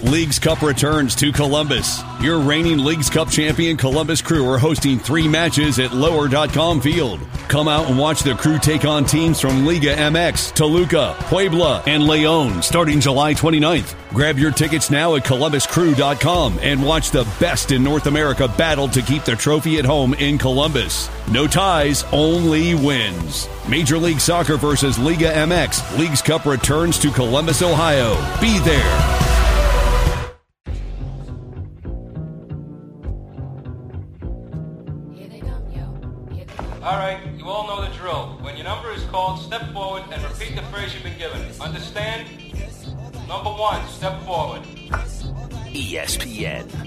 Leagues Cup returns to Columbus. Your reigning Leagues Cup champion Columbus Crew are hosting 3 matches at Lower.com Field. Come out and watch the Crew take on teams from Liga MX, Toluca, Puebla, and Leon starting July 29th. Grab your tickets now at ColumbusCrew.com and watch the best in North America battle to keep the trophy at home in Columbus. No ties, only wins. Major League Soccer versus Liga MX. Leagues Cup returns to Columbus, Ohio. Be there. All right, you all know the drill. When your number is called, step forward and repeat the phrase you've been given. Understand? Number 1, step forward. ESPN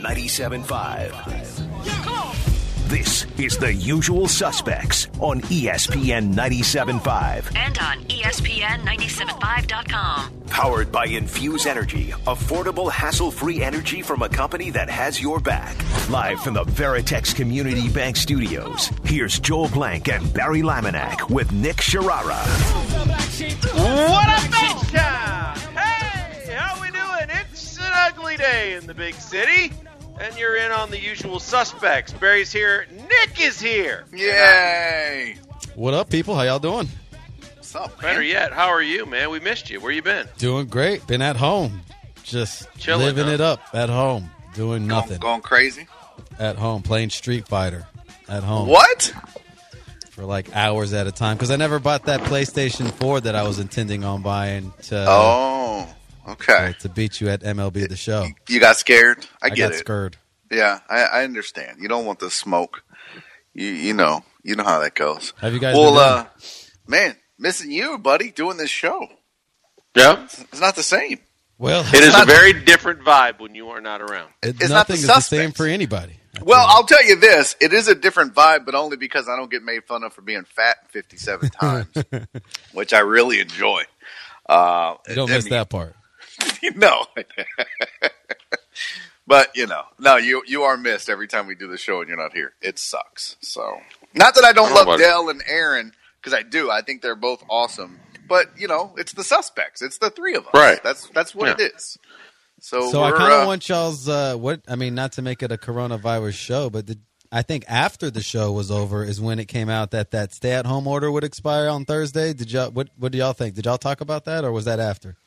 97.5. This is The Usual Suspects on ESPN 97.5. And on ESPN975.com. Powered by Infuse Energy, affordable, hassle-free energy from a company that has your back. Live from the Veritex Community Bank Studios, here's Joel Blank and Barry Laminack with Nick Sharara. What up, H-Town? Hey, how we doing? It's an ugly day in the big city, and you're in on The Usual Suspects. Barry's here. Nick is here. Yay! What up, people? How y'all doing? What's up, Better man? yet, how are you, man? We missed you. Where you been? Doing great. Been at home. Just Chilling, living huh? it up at home. Doing nothing. Going crazy? At home. Playing Street Fighter. At home. What? For like hours at a time. Because I never bought that PlayStation 4 that I was intending on buying Oh, okay. to beat you at MLB The Show. You got scared? I got get it. scared. Yeah, I understand. You don't want the smoke. You know how that goes. Have you guys been doing? Man, missing you, buddy, doing this show. Yeah. It's not the same. Well, It is a very different vibe when you are not around. It's not nothing the is the same Suspects. for anybody. Well, I'll tell you this. It is a different vibe, but only because I don't get made fun of for being fat 57 times, which I really enjoy. You don't miss that part. No. But, no, you are missed every time we do the show and you're not here. It sucks. So, not that I don't love Dell and Aaron, because I do. I think they're both awesome. But, it's the Suspects. It's the three of us. Right. That's what it is. So I kind of want y'all's, not to make it a coronavirus show, but I think after the show was over is when it came out that stay-at-home order would expire on Thursday. What do y'all think? Did y'all talk about that, or was that after?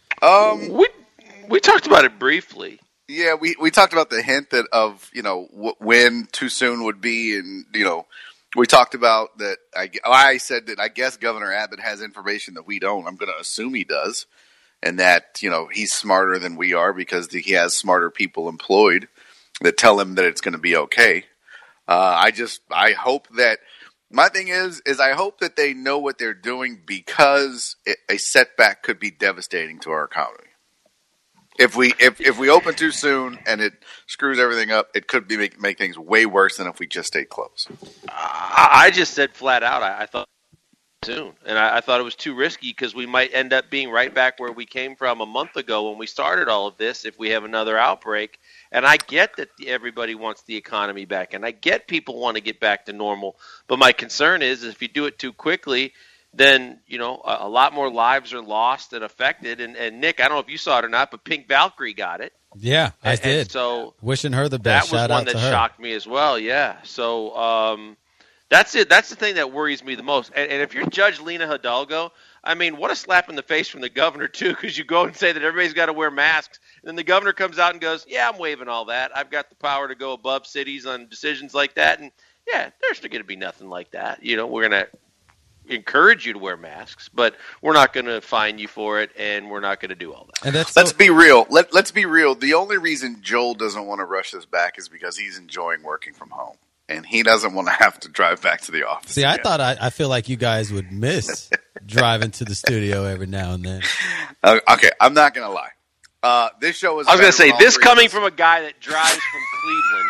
We talked about it briefly. Yeah, we talked about the hint of when too soon would be, and we talked about that. I said that I guess Governor Abbott has information that we don't. I'm going to assume he does, and that he's smarter than we are because he has smarter people employed that tell him that it's going to be okay. I hope that my thing is I hope that they know what they're doing, because a setback could be devastating to our economy. If we open too soon and it screws everything up, it could be make things way worse than if we just stayed closed. I just said flat out, I thought soon, and I thought it was too risky because we might end up being right back where we came from a month ago when we started all of this if we have another outbreak. And I get that everybody wants the economy back, and I get people want to get back to normal. But my concern is if you do it too quickly, then, a lot more lives are lost and affected. And Nick, I don't know if you saw it or not, but Pink Valkyrie got it. Yeah, I did. And so wishing her the best. That was Shout one out to that her. shocked me as well, yeah. So that's it. That's the thing that worries me the most. And if you're Judge Lena Hidalgo, what a slap in the face from the governor, too, because you go and say that everybody's got to wear masks. And then the governor comes out and goes, yeah, I'm waiving all that. I've got the power to go above cities on decisions like that. And, yeah, there's going to be nothing like that. We're going to encourage you to wear masks, but we're not going to fine you for it, and we're not going to do all that. And let's be real. Let's be real. The only reason Joel doesn't want to rush this back is because he's enjoying working from home, and he doesn't want to have to drive back to the office. See, again. I feel like you guys would miss driving to the studio every now and then. Okay, I'm not going to lie. This show is. I was going to say, this coming from a guy that drives from Cleveland.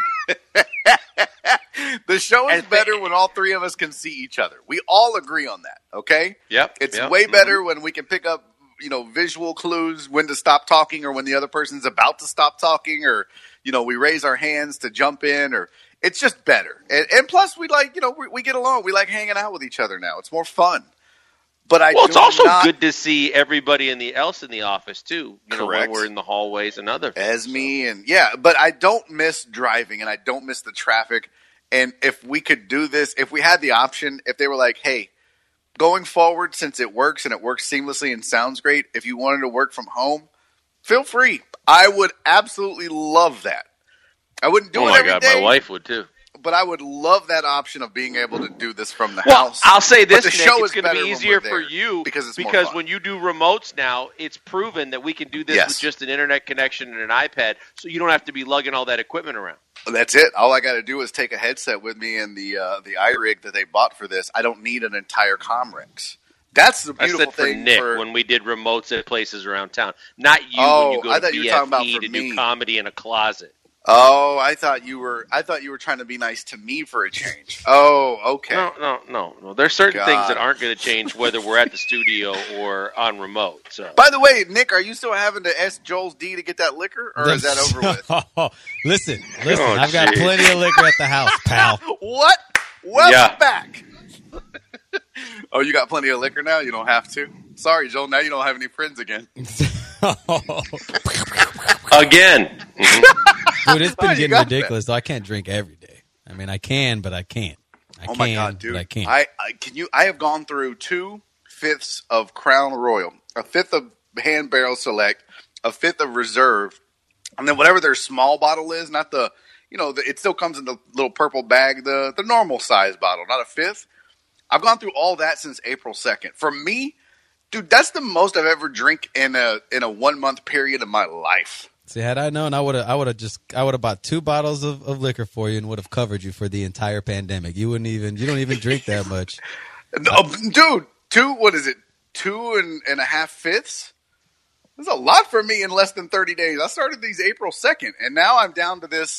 The show is better when all three of us can see each other. We all agree on that, okay? Yep. It's way better when we can pick up, visual clues when to stop talking or when the other person's about to stop talking, or, we raise our hands to jump in, or it's just better. And plus we like, we get along. We like hanging out with each other now. It's more fun. But it's also good to see everybody else in the office too. Correct. When we're in the hallways and other things. But I don't miss driving and I don't miss the traffic. And if we could do this, if we had the option, if they were like, hey, going forward, since it works and it works seamlessly and sounds great, if you wanted to work from home, feel free. I would absolutely love that. I wouldn't do it every day. Oh my God, my wife would too. But I would love that option of being able to do this from the house. I'll say this, Nick, it's going to be easier for you because when you do remotes now, it's proven that we can do this with just an internet connection and an iPad, so you don't have to be lugging all that equipment around. That's it. All I got to do is take a headset with me and the iRig that they bought for this. I don't need an entire Comrex. That's the beautiful thing. Nick, when we did remotes at places around town, not you when you go to BFE to do comedy in a closet. Oh, I thought you were trying to be nice to me for a change. Oh, okay. No. There's certain things that aren't going to change whether we're at the studio or on remote. So. By the way, Nick, are you still having to ask Joel's D to get that liquor, or is that over with? Listen. I've got plenty of liquor at the house, pal. What? Welcome back. Oh, you got plenty of liquor now? You don't have to? Sorry, Joel, now you don't have any friends again. Again. Dude, it's been getting ridiculous. Though. I can't drink every day. I mean, I can, but I can't. My God, dude. But I can't. I have gone through 2/5 of Crown Royal, a fifth of Hand Barrel Select, a fifth of Reserve, and then whatever their small bottle is, not the, it still comes in the little purple bag, the normal size bottle, not a fifth. I've gone through all that since April 2nd. For me, dude, that's the most I've ever drank in a 1 month period of my life. See, had I known, I would have bought 2 bottles of liquor for you and would have covered you for the entire pandemic. You don't even drink that much. Dude, 2.5 fifths? That's a lot for me in less than 30 days. I started these April 2nd, and now I'm down to this.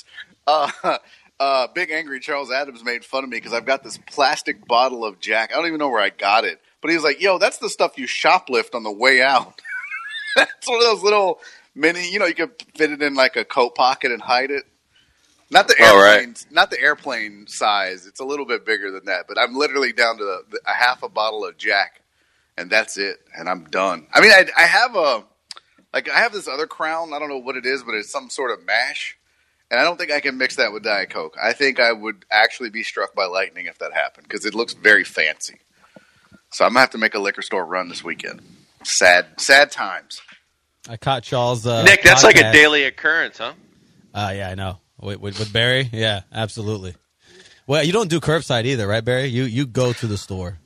Big Angry Charles Adams made fun of me because I've got this plastic bottle of Jack. I don't even know where I got it. But he was like, yo, that's the stuff you shoplift on the way out. That's one of those little mini, you could fit it in like a coat pocket and hide it. Not the airplane size. It's a little bit bigger than that. But I'm literally down to a half a bottle of Jack, and that's it. And I'm done. I mean, I have this other Crown. I don't know what it is, but it's some sort of mash. And I don't think I can mix that with Diet Coke. I think I would actually be struck by lightning if that happened because it looks very fancy. So I'm going to have to make a liquor store run this weekend. Sad times. I caught Charles' Nick, that's podcast. like a daily occurrence, huh? Yeah, I know. With Barry? Yeah, absolutely. Well, you don't do curbside either, right, Barry? You go to the store.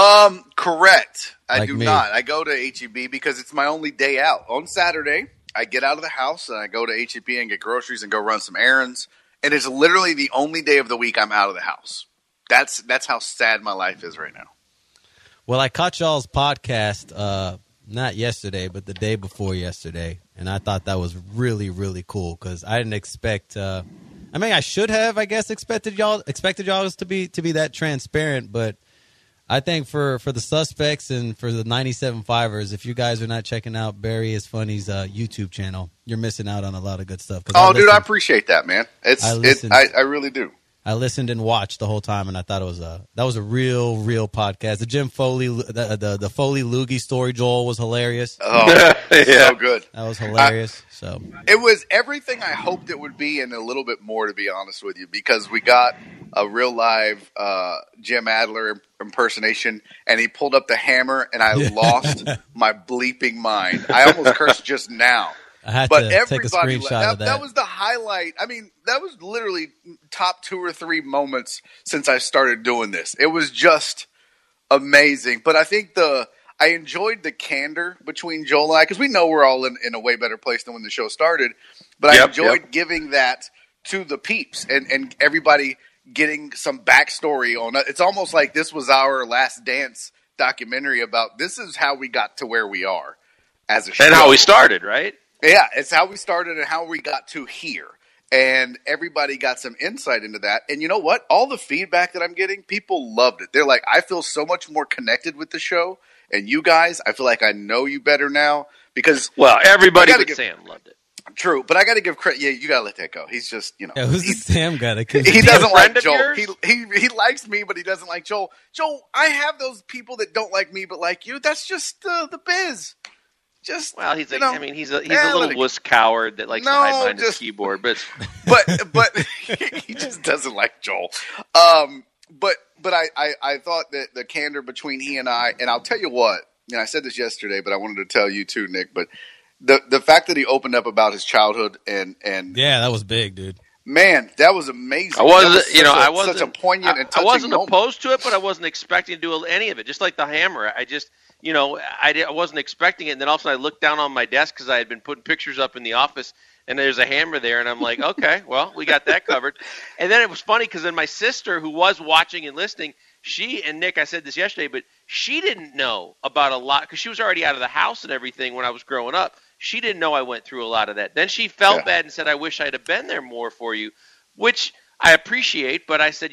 Correct. I Like do me. not. I go to H-E-B because it's my only day out. On Saturday, I get out of the house and I go to H-E-B and get groceries and go run some errands. And it's literally the only day of the week I'm out of the house. That's how sad my life is right now. Well, I caught y'all's podcast not yesterday, but the day before yesterday, and I thought that was really, really cool because I didn't expect. I should have, I guess, expected y'all to be that transparent, but I think for the suspects and for the 97.5ers, if you guys are not checking out Barry is Funny's YouTube channel, you're missing out on a lot of good stuff. Dude, I appreciate that, man. I really do. I listened and watched the whole time, and I thought that was a real podcast. The Jim Foley, the Foley Loogie story, Joel, was hilarious. Oh, yeah. So good. That was hilarious. It was everything I hoped it would be, and a little bit more, to be honest with you, because we got a real live Jim Adler impersonation, and he pulled up the hammer, and I lost my bleeping mind. I almost cursed just now. I had to take a screenshot of that. That was the highlight. I mean, that was literally top 2 or 3 moments since I started doing this. It was just amazing. But I think I enjoyed the candor between Joel and I, because we know we're all in a way better place than when the show started. But I enjoyed giving that to the peeps and everybody getting some backstory on it. It's almost like this was our Last Dance documentary about this is how we got to where we are as a show. And how we started, right? Yeah, it's how we started and how we got to here. And everybody got some insight into that. And you know what? All the feedback that I'm getting, people loved it. They're like, I feel so much more connected with the show. And you guys, I feel like I know you better now. Because everybody but Sam loved it. True, but I got to give credit. Yeah, you got to let that go. He's just, you know. Yeah, who's the Sam guy? He doesn't like of Joel. yours? He likes me, but he doesn't like Joel. Joel, I have those people that don't like me but like you. That's just the biz. Just Well, he's you a, know, I mean, he's a little wuss coward that likes to hide behind his keyboard, but but he just doesn't like Joel. But I thought that the candor between he and I'll tell you what, and I said this yesterday, but I wanted to tell you too, Nick, but the fact that he opened up about his childhood and yeah, that was big, dude. Man, that was amazing. I wasn't such a poignant and touching I wasn't moment. opposed to it, but I wasn't expecting to do any of it. Just like the hammer, I just, I wasn't expecting it. And then all of a sudden I looked down on my desk because I had been putting pictures up in the office, and there's a hammer there, and I'm like, okay, well, we got that covered. And then it was funny because then my sister, who was watching and listening, she and Nick, I said this yesterday, but she didn't know about a lot because she was already out of the house and everything when I was growing up. She didn't know I went through a lot of that. Then she felt bad and said, I wish I'd have been there more for you, which I appreciate. But I said,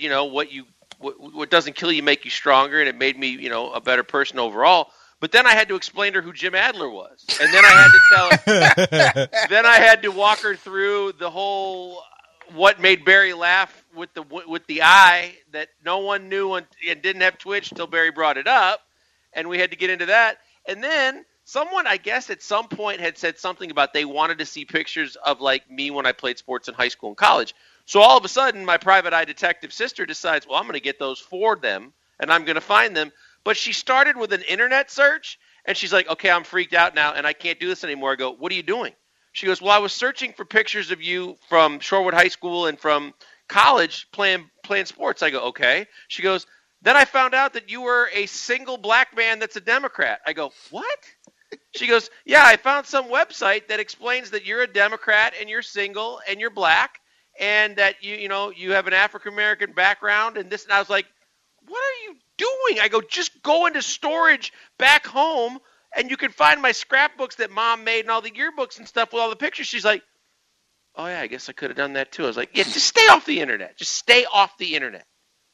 what doesn't kill you make you stronger, and it made me, a better person overall. But then I had to explain to her who Jim Adler was. And then I had to tell her, then I had to walk her through the whole what made Barry laugh with the eye that no one knew and didn't have Twitch until Barry brought it up. And we had to get into that. And then someone, I guess, at some point had said something about they wanted to see pictures of, like, me when I played sports in high school and college. So all of a sudden, my private eye detective sister decides, well, I'm going to get those for them, and I'm going to find them. But she started with an internet search, and she's like, okay, I'm freaked out now, and I can't do this anymore. I go, what are you doing? She goes, well, I was searching for pictures of you from Shorewood High School and from college playing sports. I go, okay. She goes, then I found out that you were a single black man that's a Democrat. I go, what? She goes, yeah, I found some website that explains that you're a Democrat and you're single and you're black and that you have an African-American background and this. And I was like, what are you doing? I go, just go into storage back home and you can find my scrapbooks that Mom made and all the yearbooks and stuff with all the pictures. She's like, oh, yeah, I guess I could have done that too. I was like, yeah, just stay off the internet. Just stay off the internet.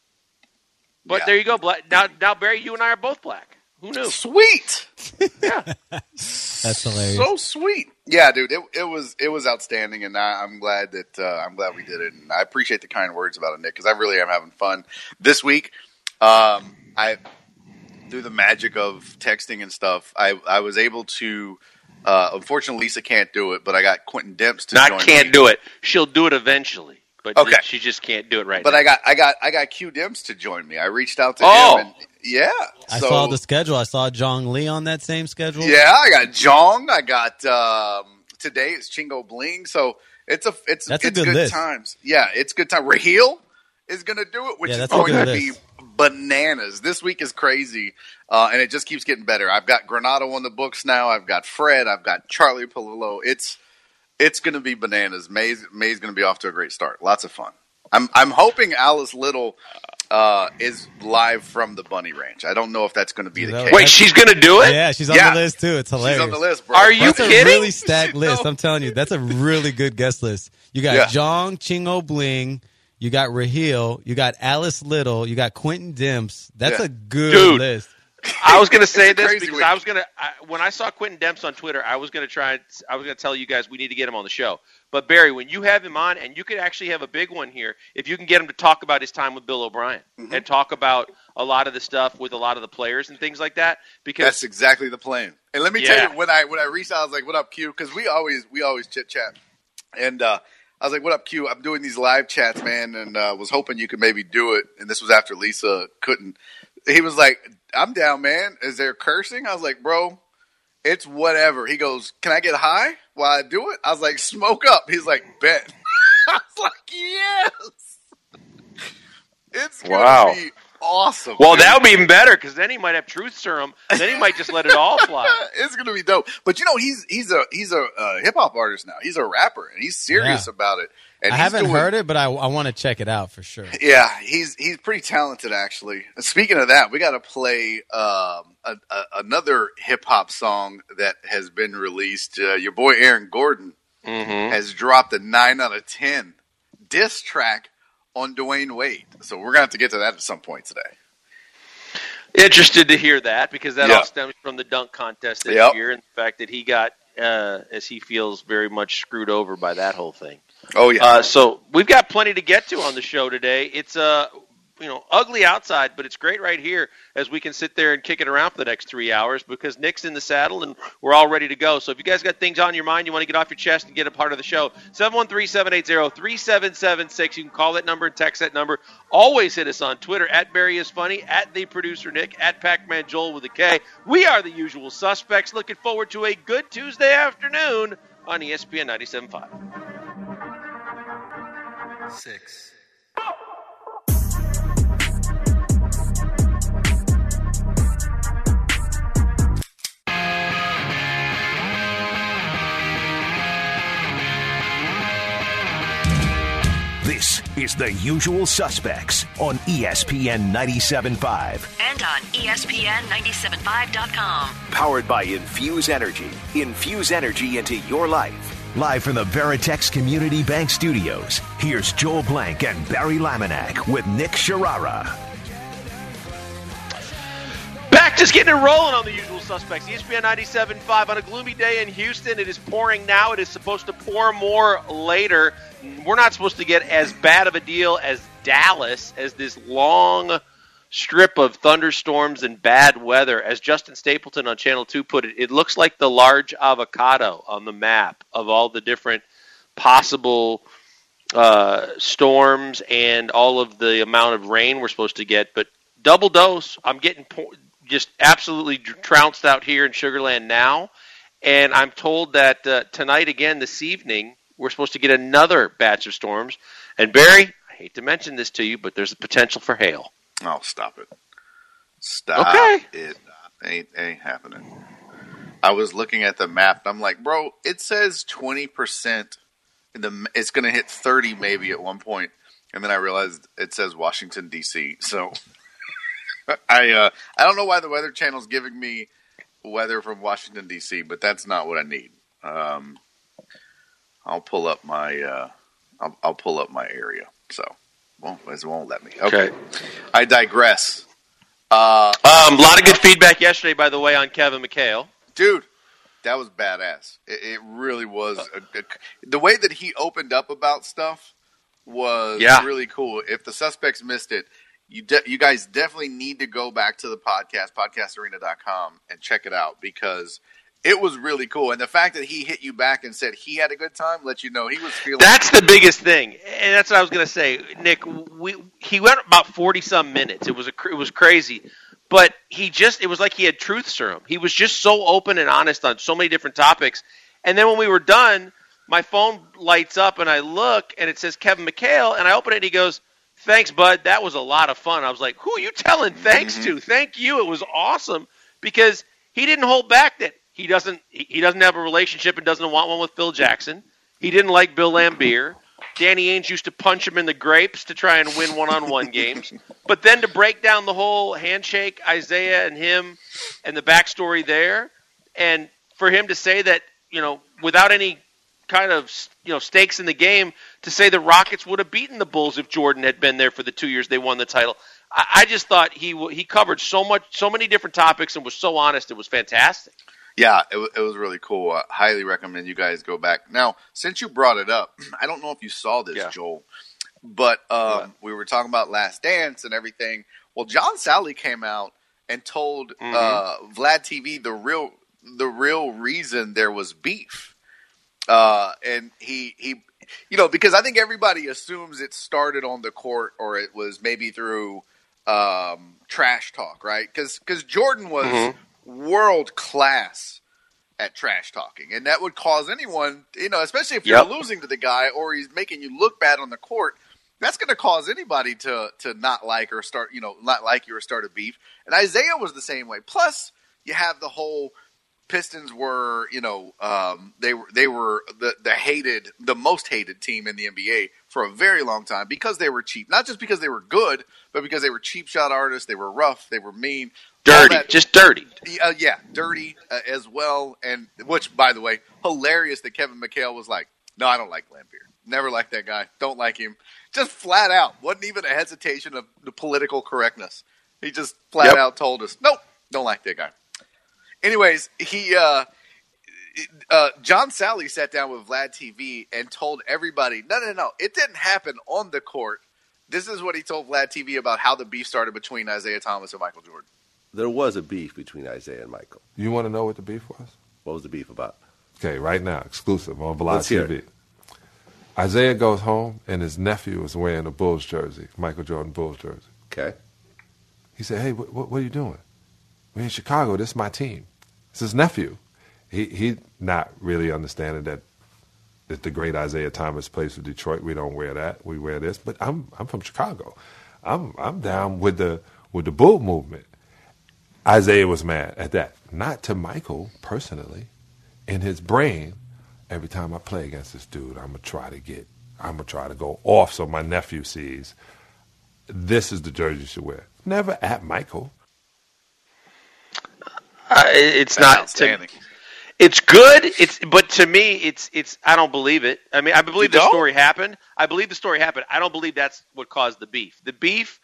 But there you go. Now, Barry, you and I are both black. Who knew? Sweet. Yeah. That's hilarious. So sweet. Yeah, dude, it was outstanding, and I'm glad that we did it, and I appreciate the kind words about it, Nick, because I really am having fun this week. I through the magic of texting and stuff, I was able to. Unfortunately, Lisa can't do it, but I got Quentin Demps to join me. Can't do it. She'll do it eventually. But okay. She just can't do it right now. But I got Q Demps to join me. I reached out to him. And, yeah. I saw the schedule. I saw Jong Lee on that same schedule. Yeah, I got Jong. I got today it's Chingo Bling. So it's good list. Times. Yeah, it's good time. Raheel is going to do it, which is going to be bananas. This week is crazy, and it just keeps getting better. I've got Granado on the books now. I've got Fred. I've got Charlie Palillo. It's going to be bananas. May's going to be off to a great start. Lots of fun. I'm hoping Alice Little is live from the Bunny Ranch. I don't know if that's going to be the case. Wait, she's going to do it? Yeah, she's on the list too. It's hilarious. She's on the list, bro. Are you kidding? That's a really stacked list. I'm telling you, that's a really good guest list. You got Jong, Chingo Bling, you got Raheel, you got Alice Little, you got Quentin Demps. That's a good list. I was going to say this because when I saw Quentin Demps on Twitter, I was going to tell you guys we need to get him on the show. But Barry, when you have him on, and you could actually have a big one here, if you can get him to talk about his time with Bill O'Brien and talk about a lot of the stuff with a lot of the players and things like that, because that's exactly the plan. And let me tell you, when I reached out, I was like, "What up, Q?" Because we always chit chat, and I was like, "What up, Q? I'm doing these live chats, man, and was hoping you could maybe do it." And this was after Lisa couldn't. He was like, I'm down, man. Is there cursing? I was like, bro, it's whatever. He goes, can I get high while I do it? I was like, smoke up. He's like, bet. I was like, yes. It's going to be awesome. Well, that would be even better because then he might have truth serum. Then he might just let it all fly. It's going to be dope. But, he's a hip-hop artist now. He's a rapper, and he's serious about it. And I haven't heard it, but I want to check it out for sure. Yeah, he's pretty talented, actually. Speaking of that, we got to play another hip-hop song that has been released. Your boy Aaron Gordon has dropped a 9 out of 10 diss track on Dwayne Wade. So we're going to have to get to that at some point today. Interested to hear that because that all stems from the dunk contest this year and the fact that he got as he feels very much screwed over by that whole thing. Oh, yeah. So we've got plenty to get to on the show today. It's ugly outside, but it's great right here as we can sit there and kick it around for the next 3 hours because Nick's in the saddle and we're all ready to go. So if you guys got things on your mind, you want to get off your chest and get a part of the show, 713-780-3776. You can call that number and text that number. Always hit us on Twitter, @BarryIsFunny, @TheProducerNick, @PacMan Joel with a K. We are the usual suspects. Looking forward to a good Tuesday afternoon on ESPN 97.5. 6. This is The Usual Suspects on ESPN 97.5. And on ESPN975.com. Powered by Infuse Energy. Infuse energy into your life. Live from the Veritex Community Bank Studios, here's Joel Blank and Barry Laminack with Nick Sharara. Back, just getting it rolling on The Usual Suspects. ESPN 97.5 on a gloomy day in Houston. It is pouring now. It is supposed to pour more later. We're not supposed to get as bad of a deal as Dallas, as this long strip of thunderstorms and bad weather. As Justin Stapleton on Channel 2 put it, it looks like the large avocado on the map of all the different possible storms and all of the amount of rain we're supposed to get. But double dose, I'm getting just absolutely trounced out here in Sugar Land now. And I'm told that tonight again, this evening, we're supposed to get another batch of storms. And Barry, I hate to mention this to you, but there's a potential for hail. Oh, stop it. Stop it. Ain't happening. I was looking at the map, and I'm like, bro, it says 20%. It's going to hit 30 maybe at one point. And then I realized it says Washington, D.C. So I don't know why the Weather Channel's giving me weather from Washington, D.C., but that's not what I need. I'll pull up my I'll pull up my area. So it won't let me. Okay. I digress. A lot of good feedback yesterday, by the way, on Kevin McHale. Dude, that was badass. It really was. The way that he opened up about stuff was really cool. If the suspects missed it, you guys definitely need to go back to the podcast, podcastarena.com, and check it out because it was really cool. And the fact that he hit you back and said he had a good time lets you know he was feeling That's the biggest thing. And that's what I was going to say. Nick, he went about 40-some minutes. It was crazy. But it was like he had truth serum. He was just so open and honest on so many different topics. And then when we were done, my phone lights up and I look and it says Kevin McHale. And I open it and he goes, "Thanks, bud. That was a lot of fun." I was like, who are you telling thanks to? Thank you. It was awesome because he didn't hold back that he doesn't have a relationship and doesn't want one with Phil Jackson. He didn't like Bill Laimbeer. Danny Ainge used to punch him in the grapes to try and win one-on-one games. But then to break down the whole handshake, Isaiah and him, and the backstory there, and for him to say that, without any kind of, stakes in the game, to say the Rockets would have beaten the Bulls if Jordan had been there for the 2 years they won the title. I just thought he covered so many different topics and was so honest. It was fantastic. Yeah, it was really cool. I highly recommend you guys go back. Now, since you brought it up, I don't know if you saw this, Joel, but we were talking about Last Dance and everything. Well, John Sally came out and told Vlad TV the real reason there was beef. And he because I think everybody assumes it started on the court or it was maybe through trash talk, right? Because Jordan was world class at trash talking, and that would cause anyone, especially if you're losing to the guy or he's making you look bad on the court, that's going to cause anybody to not like or start, not like you or start a beef. And Isaiah was the same way. Plus, you have the whole Pistons were, they were the most hated team in the NBA for a very long time because they were cheap. Not just because they were good, but because they were cheap shot artists. They were rough. They were mean. Dirty. Just dirty. Dirty as well. And which, by the way, hilarious that Kevin McHale was like, "No, I don't like Laimbeer. Never liked that guy. Don't like him." Just flat out. Wasn't even a hesitation of the political correctness. He just flat out told us, "Nope, don't like that guy." Anyways, John Sally sat down with Vlad TV and told everybody, no, it didn't happen on the court. This is what he told Vlad TV about how the beef started between Isaiah Thomas and Michael Jordan. There was a beef between Isaiah and Michael. You want to know what the beef was? What was the beef about? Okay, right now, exclusive on Vlad TV. Isaiah goes home, and his nephew is wearing a Bulls jersey, Michael Jordan Bulls jersey. Okay. He said, hey, what are you doing? We're in Chicago. This is my team. It's his nephew. He not really understanding that the great Isaiah Thomas plays for Detroit. We don't wear that. We wear this. But I'm from Chicago. I'm down with the Bull movement. Isaiah was mad at that. Not to Michael personally. In his brain, every time I play against this dude, I'm gonna try to go off so my nephew sees this is the jersey you should wear. Never at Michael. It's not outstanding. It's good. But to me, it's. I don't believe it. I mean, I believe the story happened. I don't believe that's what caused the beef. The beef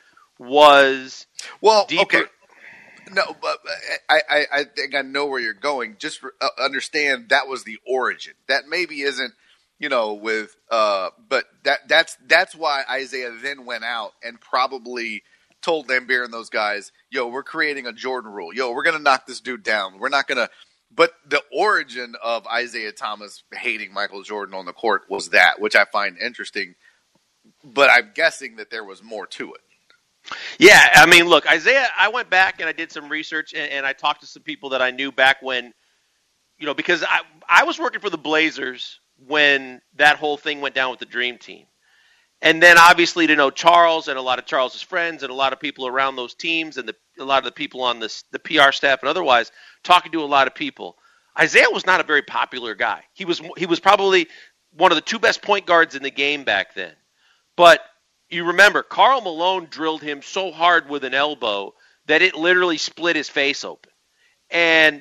was deeper. Okay. No, but I think I know where you're going. Just understand that was the origin. That maybe isn't, with but that's why Isaiah then went out and probably told Lambeer and those guys, yo, we're creating a Jordan rule. Yo, we're going to knock this dude down. We're not going to. But the origin of Isaiah Thomas hating Michael Jordan on the court was that, which I find interesting. But I'm guessing that there was more to it. Yeah, I mean, look, Isaiah, I went back and I did some research and I talked to some people that I knew back when, because I was working for the Blazers when that whole thing went down with the Dream Team. And then obviously to know Charles and a lot of Charles's friends and a lot of people around those teams and a lot of the people on the PR staff and otherwise, talking to a lot of people, Isaiah was not a very popular guy. He was probably one of the two best point guards in the game back then. But you remember, Karl Malone drilled him so hard with an elbow that it literally split his face open. And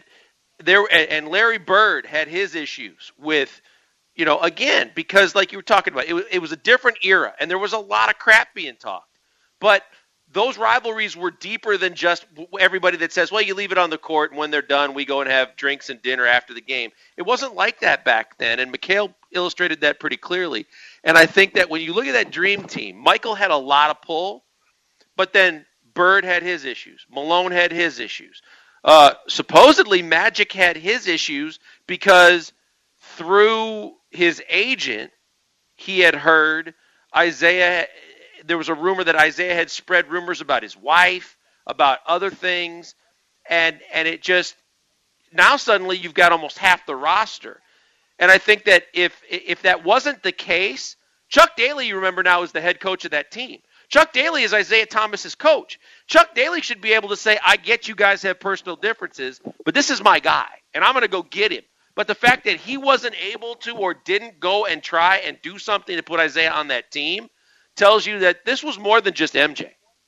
Larry Bird had his issues with, again, because like you were talking about, it was a different era, and there was a lot of crap being talked. But those rivalries were deeper than just everybody that says, well, you leave it on the court, and when they're done, we go and have drinks and dinner after the game. It wasn't like that back then, and McHale illustrated that pretty clearly. And I think that when you look at that Dream Team, Michael had a lot of pull, but then Bird had his issues. Malone had his issues. Supposedly, Magic had his issues because through his agent, he had heard Isaiah. There was a rumor that Isaiah had spread rumors about his wife, about other things, and it just now suddenly you've got almost half the roster. And I think that if that wasn't the case, Chuck Daly, you remember now, is the head coach of that team. Chuck Daly is Isaiah Thomas's coach. Chuck Daly should be able to say, I get you guys have personal differences, but this is my guy, and I'm going to go get him. But the fact that he wasn't able to or didn't go and try and do something to put Isaiah on that team tells you that this was more than just MJ.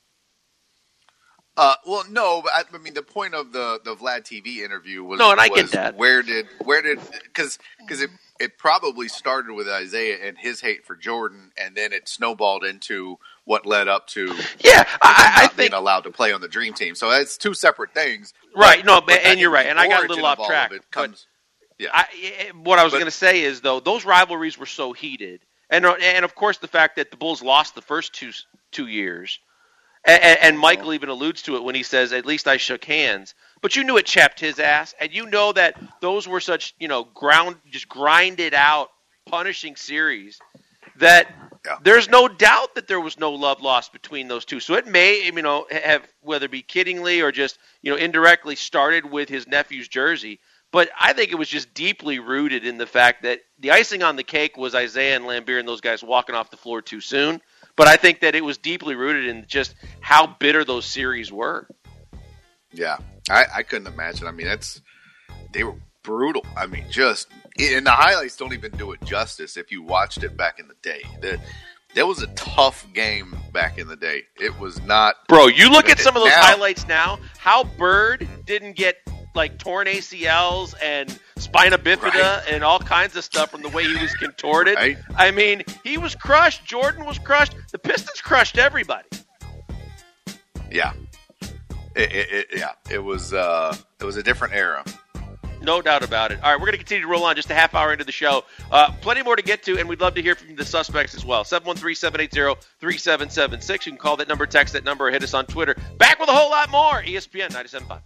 Well, no, but I mean the point of the Vlad TV interview was I get that. Where did because it probably started with Isaiah and his hate for Jordan, and then it snowballed into what led up to I think being allowed to play on the Dream Team. So it's two separate things, right? And you're right, and I got a little off track. What I was going to say is though those rivalries were so heated, and of course the fact that the Bulls lost the first two years. And Michael even alludes to it when he says, at least I shook hands. But you knew it chapped his ass. And you know that those were such, just grinded out, punishing series that there's no doubt that there was no love lost between those two. So it may, have, whether it be kiddingly or just, indirectly started with his nephew's jersey. But I think it was just deeply rooted in the fact that the icing on the cake was Isaiah and Lambeer and those guys walking off the floor too soon. But I think that it was deeply rooted in just how bitter those series were. Yeah, I couldn't imagine. I mean, they were brutal. I mean, and the highlights don't even do it justice if you watched it back in the day. There was a tough game back in the day. It was not. Bro, you look at some of those highlights now, how Bird didn't get torn ACLs and spina bifida and all kinds of stuff from the way he was contorted. Right. I mean, he was crushed. Jordan was crushed. The Pistons crushed everybody. Yeah. It was a different era. No doubt about it. All right, we're going to continue to roll on just a half hour into the show. Plenty more to get to, and we'd love to hear from the suspects as well. 713-780-3776. You can call that number, text that number, or hit us on Twitter. Back with a whole lot more. ESPN 97.5.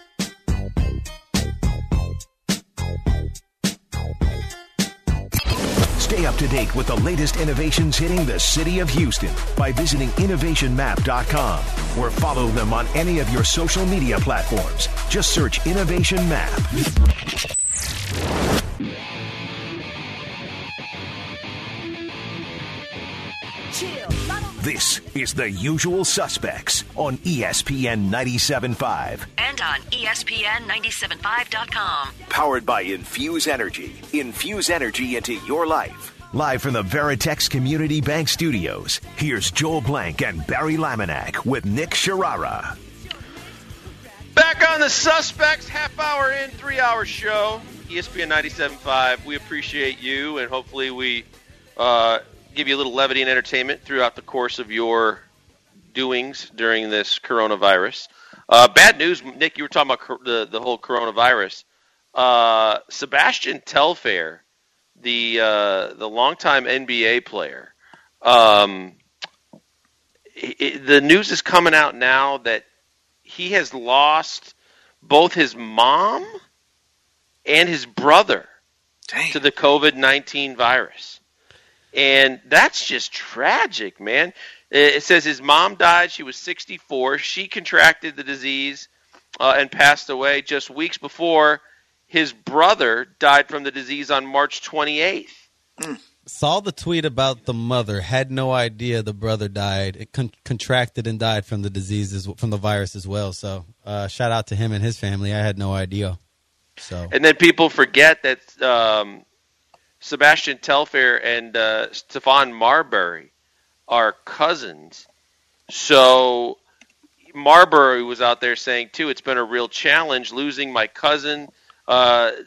Stay up to date with the latest innovations hitting the city of Houston by visiting innovationmap.com or follow them on any of your social media platforms. Just search Innovation Map. This is The Usual Suspects on ESPN 97.5. And on ESPN975.com. Powered by Infuse Energy. Infuse energy into your life. Live from the Veritex Community Bank Studios, here's Joel Blank and Barry Laminack with Nick Sharara. Back on the Suspects, half hour in, 3-hour show. ESPN 97.5. We appreciate you, and hopefully we give you a little levity and entertainment throughout the course of your doings during this coronavirus. Bad news, Nick, you were talking about the whole coronavirus. Sebastian Telfair, the longtime NBA player, the news is coming out now that he has lost both his mom and his brother to the COVID-19 virus. And that's just tragic, man. It says his mom died. She was 64. She contracted the disease and passed away just weeks before his brother died from the disease on March 28th. Saw the tweet about the mother. Had no idea the brother died. It contracted and died from the disease, from the virus as well. So shout out to him and his family. I had no idea. So, and then people forget that Sebastian Telfair and Stephon Marbury are cousins. So Marbury was out there saying, too, it's been a real challenge losing my cousin, the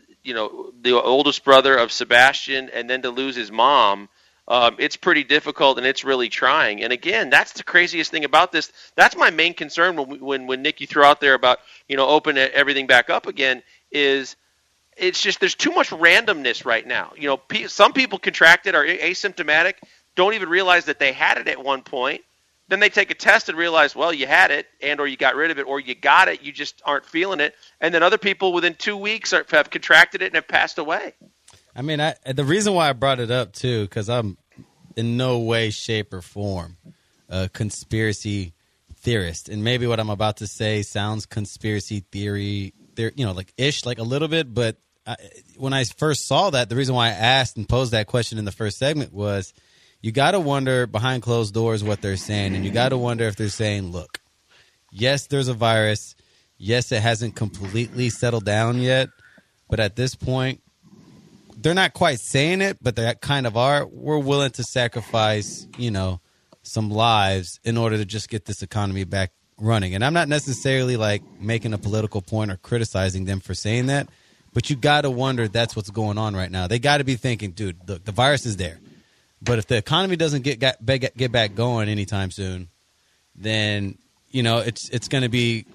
oldest brother of Sebastian, and then to lose his mom. It's pretty difficult, and it's really trying. And, again, that's the craziest thing about this. That's my main concern when Nick, you threw out there about, open everything back up again is – it's just there's too much randomness right now. Some people contracted, are asymptomatic, don't even realize that they had it at one point. Then they take a test and realize, well, you had it and or you got rid of it or you got it, you just aren't feeling it. And then other people within 2 weeks have contracted it and have passed away. I mean, the reason why I brought it up, too, because I'm in no way, shape, or form a conspiracy theorist. And maybe what I'm about to say sounds conspiracy theory, like a little bit, but when I first saw that, the reason why I asked and posed that question in the first segment was you got to wonder behind closed doors what they're saying, and you got to wonder if they're saying, look, yes, there's a virus. Yes, it hasn't completely settled down yet, but at this point, they're not quite saying it, but they kind of are. We're willing to sacrifice, some lives in order to just get this economy back running. And I'm not necessarily like making a political point or criticizing them for saying that, but you got to wonder that's what's going on right now. They got to be thinking, dude, look, the virus is there. But if the economy doesn't get back going anytime soon, then, it's going to be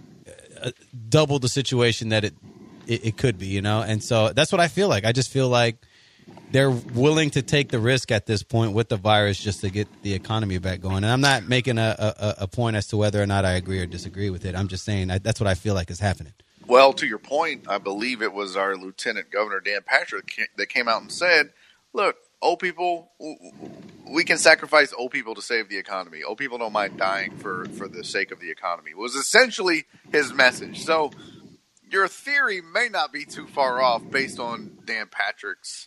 double the situation that it could be, And so that's what I feel like. I just feel like they're willing to take the risk at this point with the virus just to get the economy back going. And I'm not making a point as to whether or not I agree or disagree with it. I'm just saying that's what I feel like is happening. Well, to your point, I believe it was our Lieutenant Governor Dan Patrick that came out and said, look, old people, we can sacrifice old people to save the economy. Old people don't mind dying for the sake of the economy. It was essentially his message. So your theory may not be too far off based on Dan Patrick's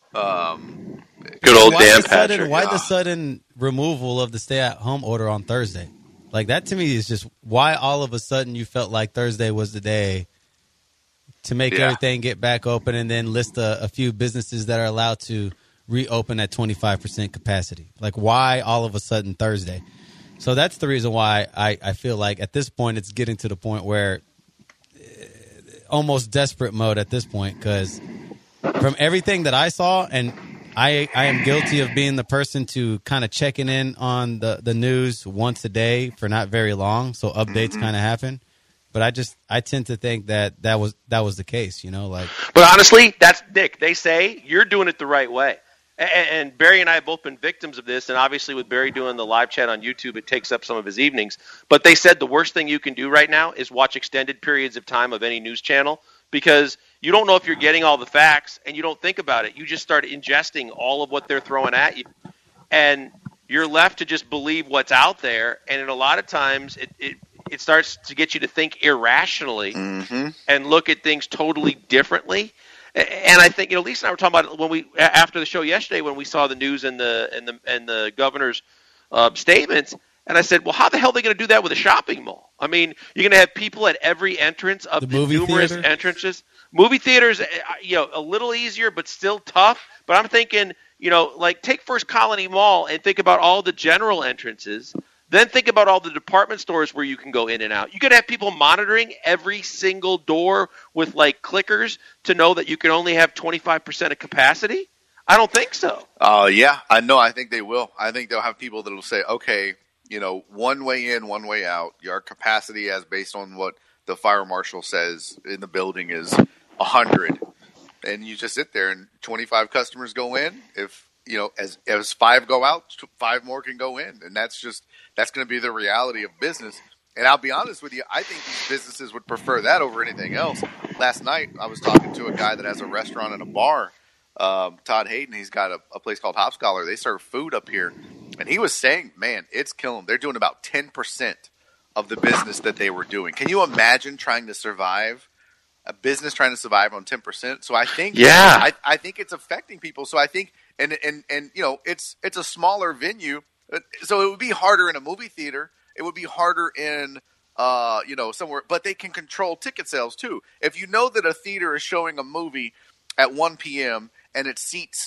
good old Dan Patrick. Why the sudden removal of the stay-at-home order on Thursday? Like, that to me is just why all of a sudden you felt like Thursday was the day to make everything get back open and then list a few businesses that are allowed to reopen at 25% capacity. Like, why all of a sudden Thursday? So that's the reason why I feel like at this point it's getting to the point where almost desperate mode at this point, because from everything that I saw, and I am guilty of being the person to kind of checking in on the news once a day for not very long, so updates kind of happen. But I tend to think that was the case, like. But honestly, that's Nick. They say you're doing it the right way. And Barry and I have both been victims of this, and obviously with Barry doing the live chat on YouTube, it takes up some of his evenings. But they said the worst thing you can do right now is watch extended periods of time of any news channel, because you don't know if you're getting all the facts, and you don't think about it. You just start ingesting all of what they're throwing at you, and you're left to just believe what's out there. And a lot of times it starts to get you to think irrationally and look at things totally differently. And I think, Lisa and I were talking about it after the show yesterday when we saw the news and the governor's statements. And I said, well, how the hell are they going to do that with a shopping mall? I mean, you're going to have people at every entrance of the numerous entrances. Movie theaters, a little easier, but still tough. But I'm thinking, take First Colony Mall and think about all the general entrances. Then think about all the department stores where you can go in and out. You could have people monitoring every single door with clickers to know that you can only have 25% of capacity. I don't think so. Yeah, I know. I think they will. I think they'll have people that will say, okay, one way in, one way out. Your capacity, as based on what the fire marshal says in the building, is 100, and you just sit there and 25 customers go in. If as 5 go out, 5 more can go in, and that's going to be the reality of business. And I'll be honest with you, I think these businesses would prefer that over anything else. Last night, I was talking to a guy that has a restaurant and a bar, Todd Hayden. He's got a place called Hop Scholar. They serve food up here, and he was saying, man, it's killing them. They're doing about 10% of the business that they were doing. Can you imagine trying to survive? A business trying to survive on 10%. So I think, I think it's affecting people. So I think, and it's a smaller venue, so it would be harder in a movie theater. It would be harder in, somewhere, but they can control ticket sales too. If you know that a theater is showing a movie at 1 p.m. and it seats,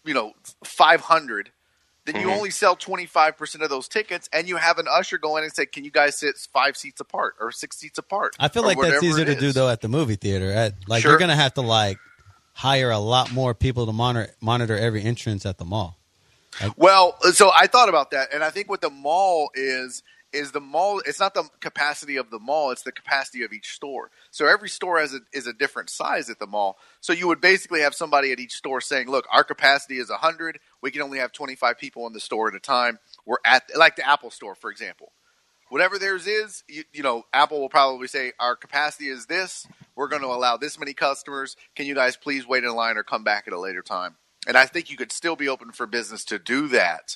500. Then you only sell 25% of those tickets, and you have an usher go in and say, can you guys sit 5 seats apart or 6 seats apart? I feel like that's easier to do, though, at the movie theater. You're going to have to, hire a lot more people to monitor every entrance at the mall. Well, so I thought about that, and I think what the mall is the mall, it's not the capacity of the mall, it's the capacity of each store. So every store is a different size at the mall. So you would basically have somebody at each store saying, look, our capacity is 100. We can only have 25 people in the store at a time. We're at, like the Apple store, for example. Whatever theirs is, Apple will probably say, our capacity is this. We're going to allow this many customers. Can you guys please wait in line or come back at a later time? And I think you could still be open for business to do that.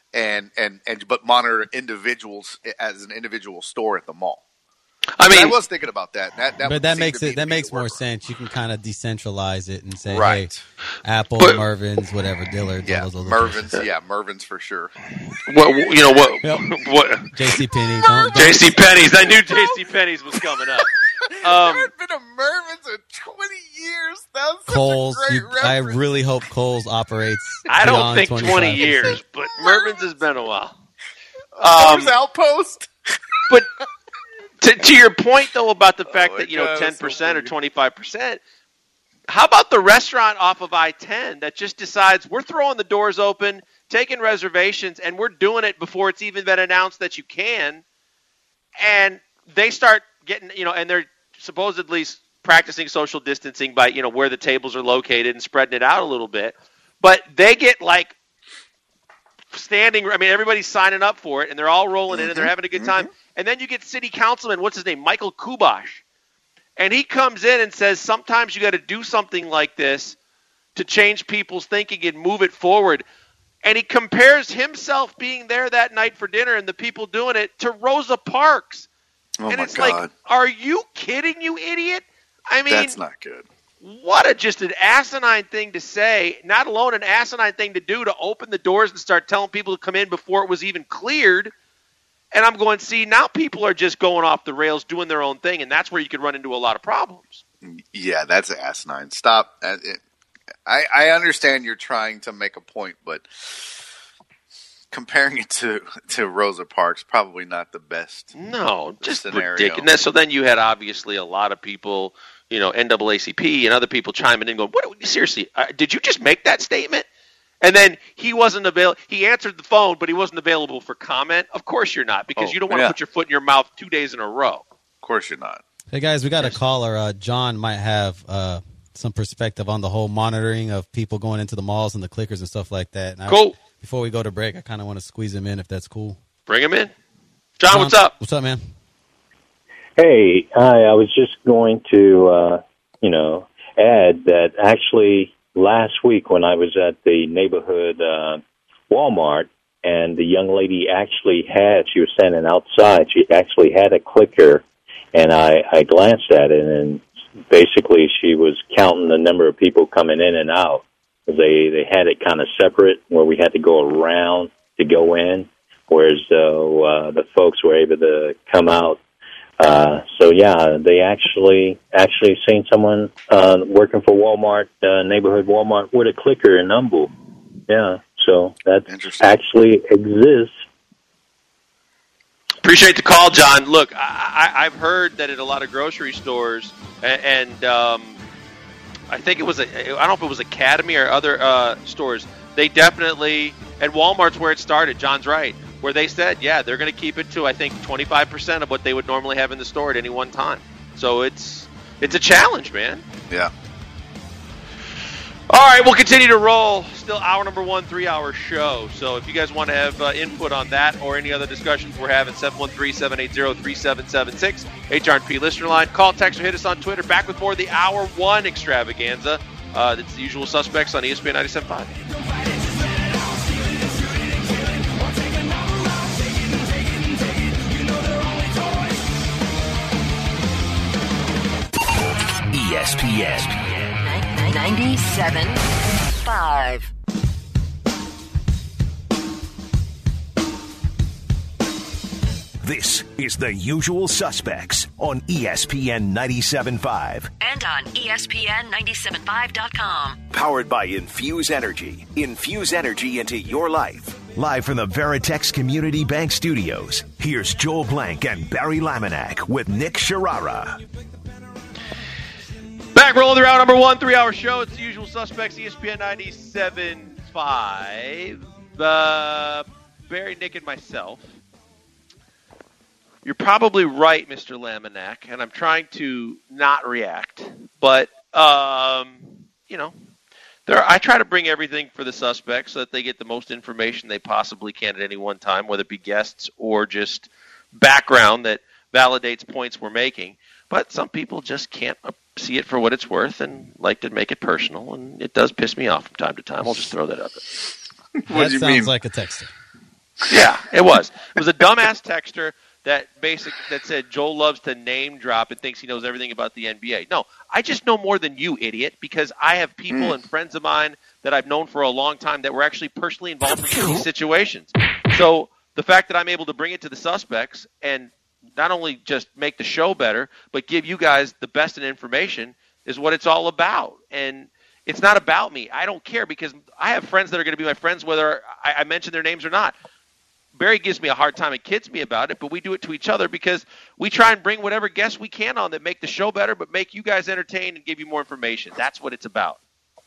But monitor individuals as an individual store at the mall. I mean, I was thinking about that. That makes more sense. You can kind of decentralize it and say, hey, Apple, Mervyn's, whatever, Dillard's, all those Mervyn's, Mervyn's for sure. What? JCPenney. JCPenney's. I knew JCPenney's was coming up. There had been a Mervyn's in 20 years. That was Kohl's. such a great reference. I really hope Kohl's operates. I don't think 20 years, but Mervyn's has been a while. Outpost. But to your point, though, about the fact that 10% or 25%. How about the restaurant off of I-10 that just decides we're throwing the doors open, taking reservations, and we're doing it before it's even been announced that you can, and they start getting, and they're supposedly practicing social distancing by, where the tables are located and spreading it out a little bit. But they get standing, everybody's signing up for it and they're all rolling in and they're having a good time. And then you get city councilman, what's his name? Michael Kubash. And he comes in and says, sometimes you got to do something like this to change people's thinking and move it forward. And he compares himself being there that night for dinner and the people doing it to Rosa Parks. Oh, and my it's God. Are you kidding, you idiot? That's not good. What just an asinine thing to say, not alone an asinine thing to do, to open the doors and start telling people to come in before it was even cleared. And I'm going, see, now people are just going off the rails, doing their own thing, and that's where you could run into a lot of problems. Yeah, that's asinine. Stop. I understand you're trying to make a point, but comparing it to Rosa Parks, probably not the best. No, just scenario. ridiculous. So then you had obviously a lot of people, NAACP and other people chiming in, going, "What? Seriously, did you just make that statement?" And then he wasn't available. He answered the phone, but he wasn't available for comment. Of course you're not, because you don't want to put your foot in your mouth 2 days in a row. Of course you're not. Hey, guys, we got a caller. John might have some perspective on the whole monitoring of people going into the malls and the clickers and stuff like that. And Cool. Before we go to break, I kind of want to squeeze him in if that's cool. Bring him in. John, what's up? What's up, man? Hey, I was just going to, add that actually last week when I was at the neighborhood Walmart, and the young lady she was standing outside, she actually had a clicker, and I glanced at it, and basically she was counting the number of people coming in and out. They had it kind of separate where we had to go around to go in, whereas the folks were able to come out. They actually seen someone working for Walmart, neighborhood Walmart, with a clicker in Humble. Yeah, so that actually exists. Appreciate the call, John. Look, I've heard that at a lot of grocery stores, and I think it was I don't know if it was Academy or other stores. They definitely, and Walmart's where it started. John's right. Where they said, yeah, they're going to keep it to, I think, 25% of what they would normally have in the store at any one time. So it's a challenge, man. Yeah. All right, we'll continue to roll. Still hour number 1, 3-hour show. So if you guys want to have input on that or any other discussions we're having, 713-780-3776, HR&P listener line. Call, text, or hit us on Twitter. Back with more of the Hour 1 extravaganza. That's the usual suspects on ESPN 97.5. ESPN 97.5. This is The Usual Suspects on ESPN 97.5. And on ESPN975.com. Powered by Infuse Energy. Infuse energy into your life. Live from the Veritex Community Bank Studios, here's Joel Blank and Barry Laminack with Nick Sharara. Back rolling around number 1, 3-hour show. It's the Usual Suspects, ESPN 97.5. Barry, Nick, and myself. You're probably right, Mr. Laminack, and I'm trying to not react. But, I try to bring everything for the suspects so that they get the most information they possibly can at any one time, whether it be guests or just background that validates points we're making. But some people just can't see it for what it's worth and like to make it personal, and it does piss me off from time to time. I'll just throw that up there. That sounds like a texter. Yeah, it was. It was a dumbass texter that said Joel loves to name drop and thinks he knows everything about the NBA. No, I just know more than you, idiot, because I have people and friends of mine that I've known for a long time that were actually personally involved in these situations. So the fact that I'm able to bring it to the suspects and not only just make the show better, but give you guys the best in information is what it's all about. And it's not about me. I don't care because I have friends that are going to be my friends whether I mention their names or not. Barry gives me a hard time and kids me about it, but we do it to each other because we try and bring whatever guests we can on that make the show better, but make you guys entertained and give you more information. That's what it's about.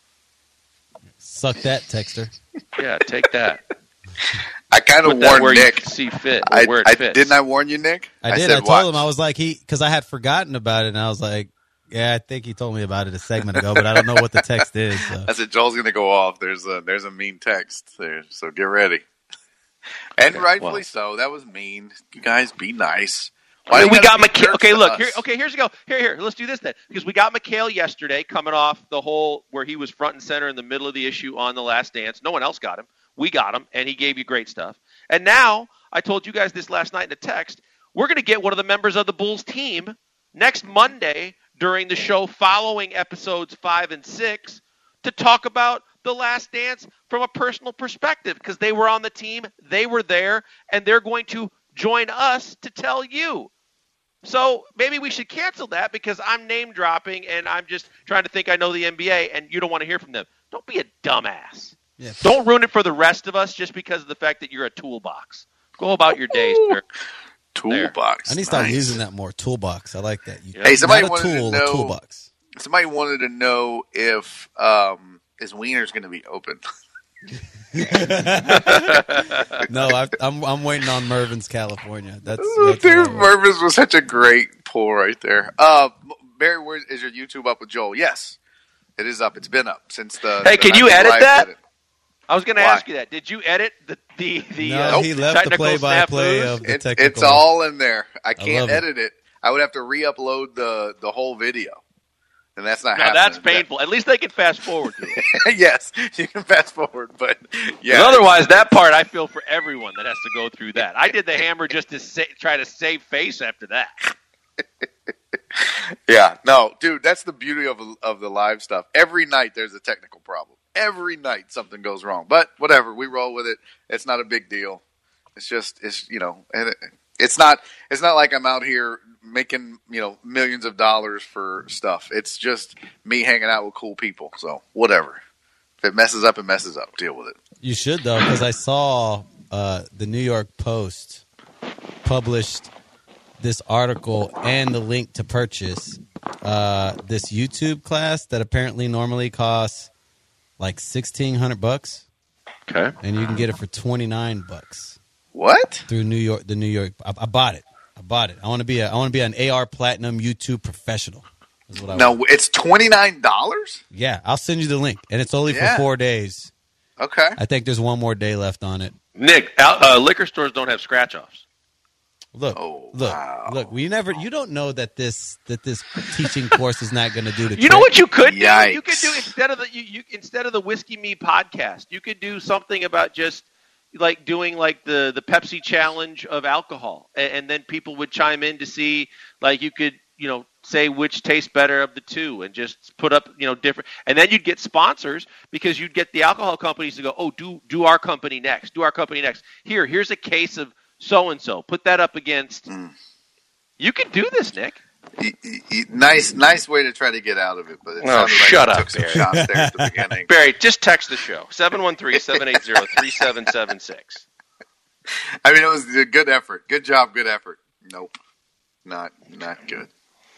Suck that, texter. Yeah, take that. I kind of warned Nick. See fit, where it fits. Didn't I warn you, Nick? I did. I told him, I was like, because I had forgotten about it, and I was like, yeah, I think he told me about it a segment ago, but I don't know what the text is. So. I said, Joel's going to go off. There's a mean text there, so get ready. And rightfully so. That was mean. You guys be nice. We got McHale. Okay, look. Here's you go. Here. Let's do this then. Because we got McHale yesterday coming off the whole where he was front and center in the middle of the issue on The Last Dance. No one else got him. We got him, and he gave you great stuff. And now, I told you guys this last night in a text, we're going to get one of the members of the Bulls team next Monday during the show following episodes 5 and 6 to talk about The Last Dance from a personal perspective because they were on the team, they were there, and they're going to join us to tell you. So maybe we should cancel that because I'm name dropping and I'm just trying to think I know the NBA and you don't want to hear from them. Don't be a dumbass. Yeah. Don't ruin it for the rest of us just because of the fact that you're a toolbox. Go about your day, sir. Toolbox. I need to start using that more. Toolbox. I like that. Hey, somebody not a wanted tool, to know. A toolbox. Somebody wanted to know if his wiener's going to be open. No, I'm waiting on Mervin's California. That's Dude, Mervin's was such a great pull right there. Barry, where is your YouTube up with Joel? Yes, it is up. It's been up since the. Hey, can you edit that? I was going to Why? ask you that. Did you edit the No, he left the play-by-play of the technical. It's all in there. I can't edit it. I would have to re-upload the whole video, and that's not happening. That's painful. At least they can fast forward to it. Yes, you can fast forward, but yeah. Otherwise, that part I feel for everyone that has to go through that. I did the hammer just to try to save face after that. Yeah, no, dude, that's the beauty of the live stuff. Every night there's a technical problem. Every night something goes wrong, but whatever, we roll with it. It's not a big deal. It's not like I'm out here making millions of dollars for stuff. It's just me hanging out with cool people. So whatever. If it messes up, it messes up. Deal with it. You should though, because I saw the New York Post published this article and the link to purchase this YouTube class that apparently normally costs like $1,600. Okay, and you can get it for $29. What? Through New York? I bought it. I want to be an AR Platinum YouTube professional. No, it's $29. Yeah, I'll send you the link, and it's only for 4 days. Okay. I think there's one more day left on it. Nick, liquor stores don't have scratch-offs. Look. You don't know that this teaching course is not going to do the trick. You know what you could do? Yikes. You could do instead of the Whiskey Me podcast, you could do something about just like doing like the Pepsi challenge of alcohol, and then people would chime in to see, like, you could say which tastes better of the two, and just put up different, and then you'd get sponsors because you'd get the alcohol companies to go, oh, do our company next, here's a case of so and so, put that up against. You can do this, Nick. Nice way to try to get out of it, but shut up, took some shots there at the beginning. Barry, just text the show 713-780-3776. I mean, it was a good effort. Good job, good effort. Nope, not good.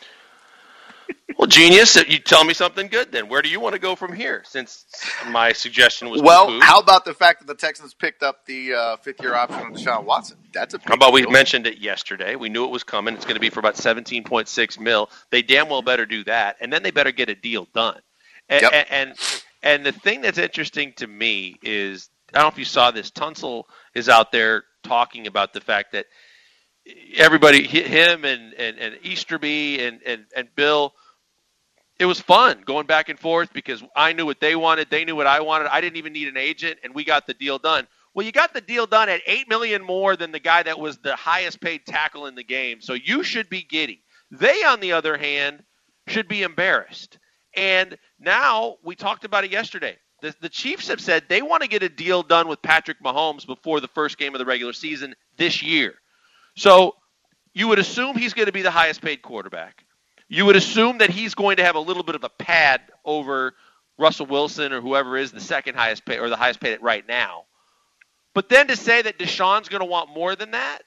Well, genius, you tell me something good then. Where do you want to go from here, since my suggestion was well, how about the fact that the Texans picked up the fifth-year option on Deshaun Watson? That's a big How about deal. we mentioned it yesterday? We knew it was coming. It's going to be for about $17.6 million. They damn well better do that, and then they better get a deal done. And the thing that's interesting to me is, I don't know if you saw this, Tunsil is out there talking about the fact that everybody, him and Easterby and Bill, it was fun going back and forth because I knew what they wanted, they knew what I wanted. I didn't even need an agent, and we got the deal done. Well, you got the deal done at $8 million more than the guy that was the highest paid tackle in the game, so you should be giddy. They, on the other hand, should be embarrassed. And now, we talked about it yesterday. The Chiefs have said they want to get a deal done with Patrick Mahomes before the first game of the regular season this year. So you would assume he's going to be the highest paid quarterback. You would assume that he's going to have a little bit of a pad over Russell Wilson or whoever is the second highest paid or the highest paid right now. But then to say that Deshaun's going to want more than that,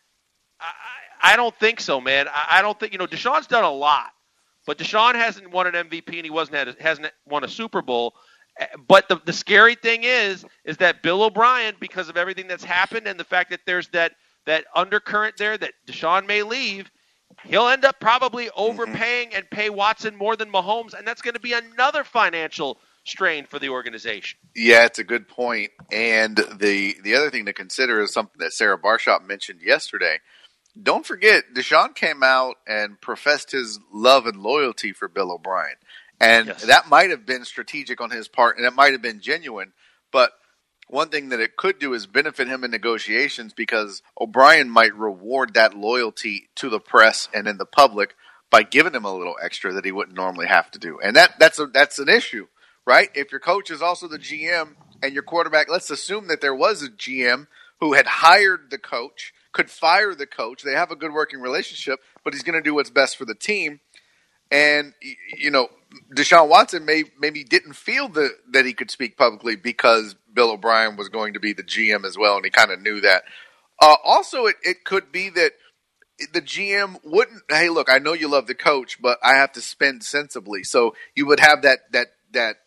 I don't think so, man. I don't think, Deshaun's done a lot, but Deshaun hasn't won an MVP and he hasn't won a Super Bowl. But the scary thing is that Bill O'Brien, because of everything that's happened and the fact that there's that undercurrent there that Deshaun may leave, he'll end up probably overpaying and pay Watson more than Mahomes, and that's going to be another financial strain for the organization. Yeah, it's a good point. And the other thing to consider is something that Sarah Barshop mentioned yesterday. Don't forget, Deshaun came out and professed his love and loyalty for Bill O'Brien. And that might have been strategic on his part, and it might have been genuine. But one thing that it could do is benefit him in negotiations because O'Brien might reward that loyalty to the press and in the public by giving him a little extra that he wouldn't normally have to do. And that's an issue, right? If your coach is also the GM and your quarterback, let's assume that there was a GM who had hired the coach, could fire the coach. They have a good working relationship, but he's going to do what's best for the team. And, Deshaun Watson maybe didn't feel that he could speak publicly because Bill O'Brien was going to be the GM as well, and he kind of knew that. Also, it could be that the GM wouldn't, hey, look, I know you love the coach, but I have to spend sensibly. So you would have that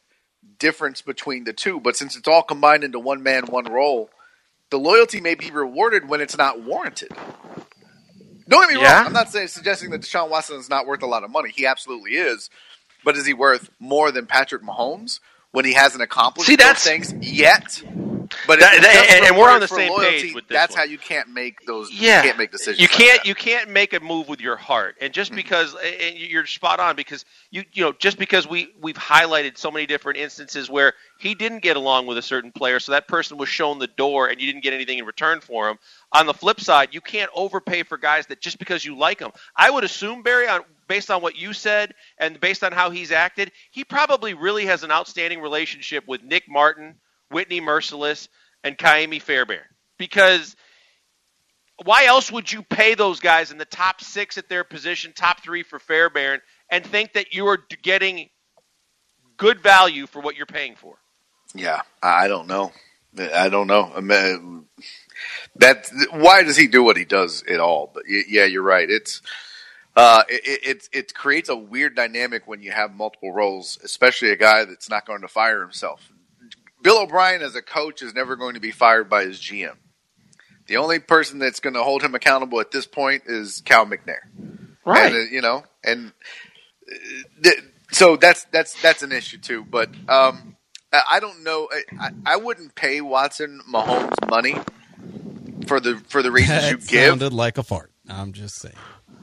difference between the two. But since it's all combined into one man, one role, the loyalty may be rewarded when it's not warranted. Don't get me wrong. I'm not suggesting that Deshaun Watson is not worth a lot of money. He absolutely is. But is he worth more than Patrick Mahomes when he hasn't accomplished those things yet? But and we're on the same page with this. That's how you can't make those. Yeah. You can't make decisions. You can't make a move with your heart. And just because, and you're spot on, because just because we've highlighted so many different instances where he didn't get along with a certain player, so that person was shown the door, and you didn't get anything in return for him. On the flip side, you can't overpay for guys that just because you like them. I would assume, Barry, based on what you said and based on how he's acted, he probably really has an outstanding relationship with Nick Martin, Whitney Merciless, and Kaimi Fairbairn. Because why else would you pay those guys in the top 6 at their position, top 3 for Fairbairn, and think that you are getting good value for what you're paying for? Yeah, I don't know. I don't know. I mean, why does he do what he does at all? But yeah, you're right. It creates a weird dynamic when you have multiple roles, especially a guy that's not going to fire himself. Bill O'Brien as a coach is never going to be fired by his GM. The only person that's going to hold him accountable at this point is Cal McNair. Right. And, so that's an issue too. But I don't know. I wouldn't pay Watson Mahomes money for the reasons you give. Sounded like a fart. I'm just saying.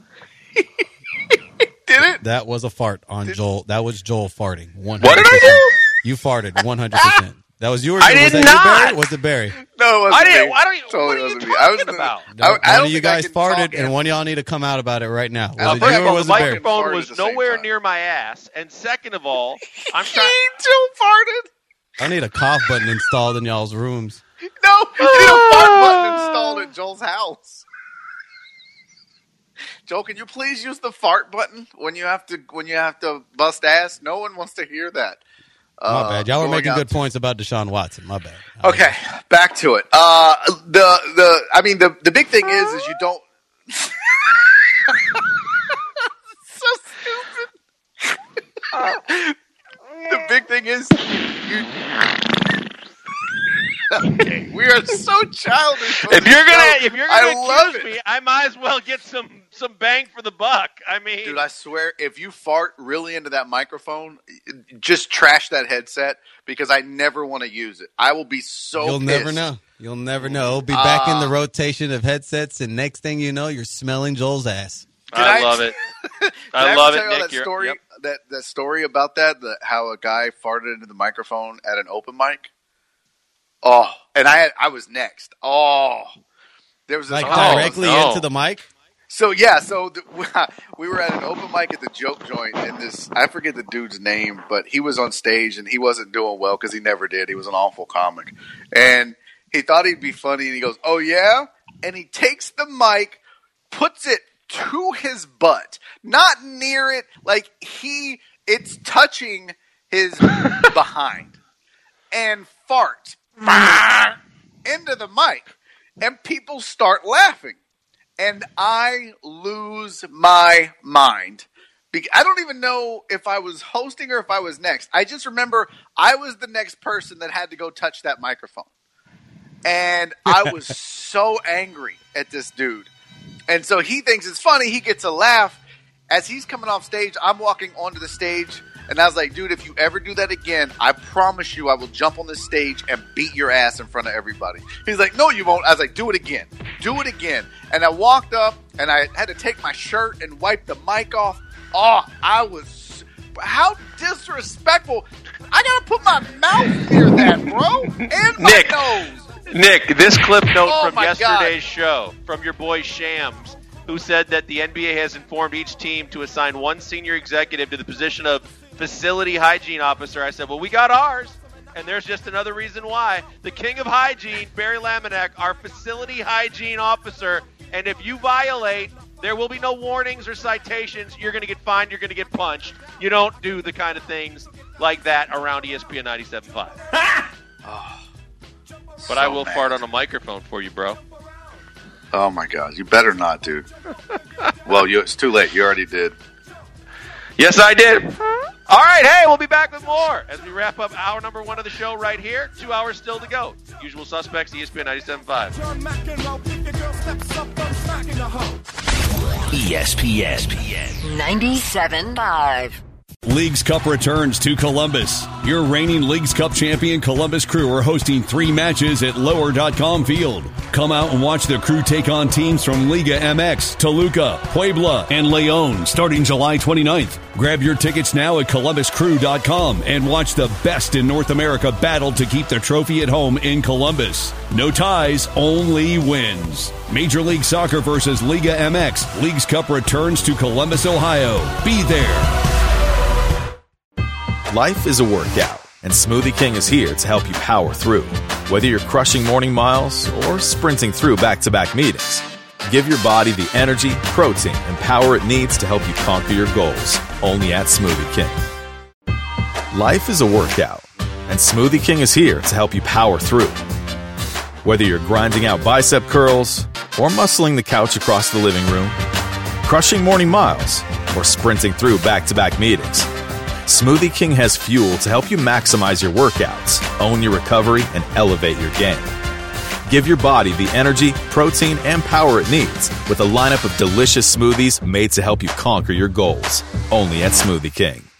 Did it? That was a fart on Joel. That was Joel farting. 100%. What did I do? You farted 100%. That was yours. I did not. Was it Barry? No, it wasn't. I didn't. Me. What are you talking about? One of you guys farted, and one of y'all need to come out about it right now. Was it first you of or all, was the it Barry? microphone was nowhere near my ass, and second of all, I'm trying. Joe farted. I need a cough button installed in y'all's rooms. No, you need a fart button installed at Joel's house. Joel, can you please use the fart button when you have to bust ass? No one wants to hear that. My bad. Y'all were making good points about Deshaun Watson. My bad. Okay, back to it. The big thing is you don't. So stupid. The big thing is you. Okay, we are so childish. If you're gonna accuse me, I might as well get some bang for the buck. I mean, dude, I swear, if you fart really into that microphone, just trash that headset because I never want to use it. I will be so. You'll pissed. never know. You'll never know. It'll be back in the rotation of headsets, and next thing you know, you're smelling Joel's ass. I love it. I love it, Nick. That story, that story about how a guy farted into the microphone at an open mic. Oh, and I was next. Oh, there was this directly into the mic. So yeah, we were at an open mic at the Joke Joint, and I forget the dude's name, but he was on stage and he wasn't doing well because he never did. He was an awful comic, and he thought he'd be funny, and he goes, "Oh yeah," and he takes the mic, puts it to his butt, not near it, like it's touching his behind, and farts into the mic, and people start laughing, and I lose my mind. I don't even know if I was hosting or if I was next. I just remember I was the next person that had to go touch that microphone, and I was so angry at this dude. And so he thinks it's funny. He gets a laugh. As he's coming off stage, I'm walking onto the stage, and I was like, dude, if you ever do that again, I promise you I will jump on this stage and beat your ass in front of everybody. He's like, no, you won't. I was like, do it again. Do it again. And I walked up, and I had to take my shirt and wipe the mic off. Oh, how disrespectful. I got to put my mouth near that, bro, and my nose. Nick, this clip note from yesterday's show from your boy Shams, who said that the NBA has informed each team to assign one senior executive to the position of facility hygiene officer. I said, well, we got ours, and there's just another reason why. The king of hygiene, Barry Laminack, our facility hygiene officer, and if you violate, there will be no warnings or citations. You're going to get fined. You're going to get punched. You don't do the kind of things like that around ESPN 97.5. But I will fart on a microphone for you, bro. Oh, my God. You better not, dude. Well, it's too late. You already did. Yes, I did. All right, hey, we'll be back with more as we wrap up hour number 1 of the show right here. 2 hours still to go. Usual suspects, ESPN 97.5. ESPN 97.5. Leagues Cup returns to Columbus. Your reigning Leagues Cup champion Columbus Crew are hosting 3 matches at Lower.com Field. Come out and watch the Crew take on teams from Liga MX, Toluca, Puebla, and León starting July 29th. Grab your tickets now at ColumbusCrew.com and watch the best in North America battle to keep the trophy at home in Columbus. No ties, only wins. Major League Soccer versus Liga MX. Leagues Cup returns to Columbus, Ohio. Be there. Life is a workout, and Smoothie King is here to help you power through. Whether you're crushing morning miles or sprinting through back-to-back meetings, give your body the energy, protein, and power it needs to help you conquer your goals. Only at Smoothie King. Life is a workout, and Smoothie King is here to help you power through. Whether you're grinding out bicep curls or muscling the couch across the living room, crushing morning miles, or sprinting through back-to-back meetings, Smoothie King has fuel to help you maximize your workouts, own your recovery, and elevate your game. Give your body the energy, protein, and power it needs with a lineup of delicious smoothies made to help you conquer your goals. Only at Smoothie King.